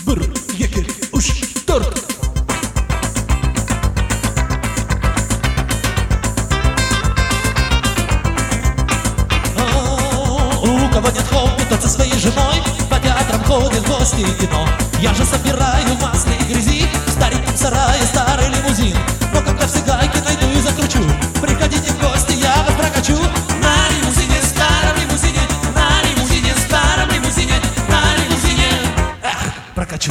bir, iki, üç, dört. У кого нет хобби, тот со своей женой по театрам ходит в гости и кино. Я же собираю масло и грязи в стареньком сарае старый лимузин. Но когда все гайки найду и закручу, приходите в гости, я вас прокачу. На лимузине, старом лимузине, на лимузине, старом лимузине, на лимузине. Прокачу.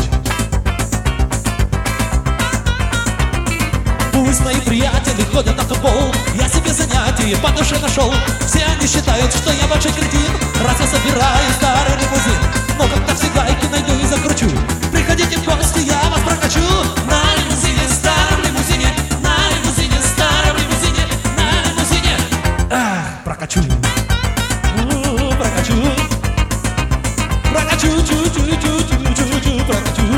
Пусть мои приятели ходят на футбол, я себе занятие по душе нашел. Все они считают, что я большой кретин, раз я собираю старый лимузин. Но когда все гайки найду и закручу, приходите в гости, я вас прокачу. На лимузине, старом лимузине, на лимузине, старом лимузине, на лимузине. Прокачу. Прокачу. Прокачу, чу-чу-чу-чу-чу-чу, прокачу.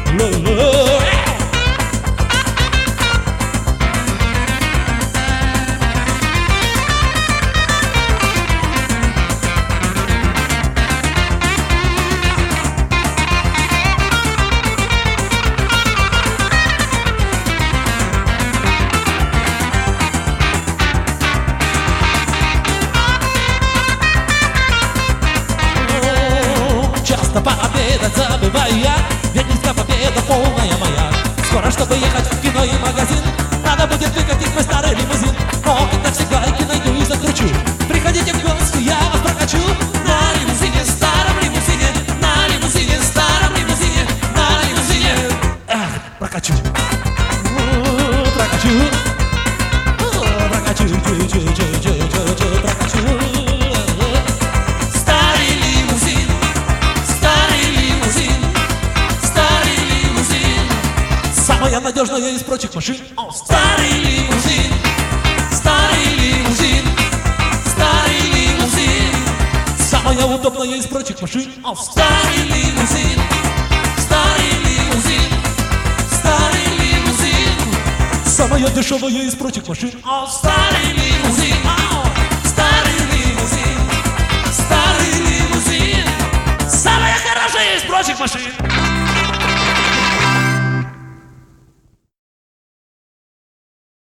Пообедать забываю я, ведь низко победа полная моя. Скоро, чтобы ехать в кино и магазин, надо будет выкатить мой старый лимузин. Но когда все гайки найду и закручу, приходите в гости, я вас прокачу. На лимузине, старом лимузине, на лимузине, старом лимузине, на лимузине. Прокачу. Прокачу. Прокачу, чу-чу-чу-чу-чу, прокачу. Самая надежная из прочих машин. Старый лимузин, старый лимузин, старый лимузин. Самая удобная из прочих машин. Старый лимузин, старый лимузин, старый лимузин. Самая дешевая из прочих машин. Старый лимузин.